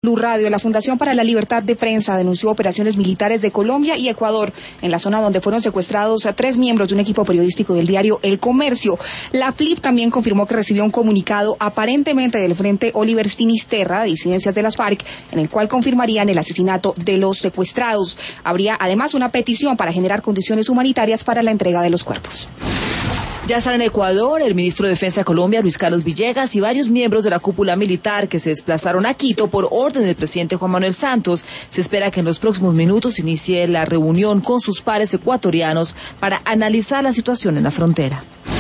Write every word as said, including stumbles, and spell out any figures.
Blue Radio, la Fundación para la Libertad de Prensa denunció operaciones militares de Colombia y Ecuador en la zona donde fueron secuestrados a tres miembros de un equipo periodístico del diario El Comercio. La F L I P también confirmó que recibió un comunicado aparentemente del Frente Oliver Sinisterra, de disidencias de las FARC, en el cual confirmarían el asesinato de los secuestrados. Habría además una petición para generar condiciones humanitarias para la entrega de los cuerpos. Ya están en Ecuador el ministro de Defensa de Colombia, Luis Carlos Villegas, y varios miembros de la cúpula militar que se desplazaron a Quito por orden del presidente Juan Manuel Santos. Se espera que en los próximos minutos inicie la reunión con sus pares ecuatorianos para analizar la situación en la frontera.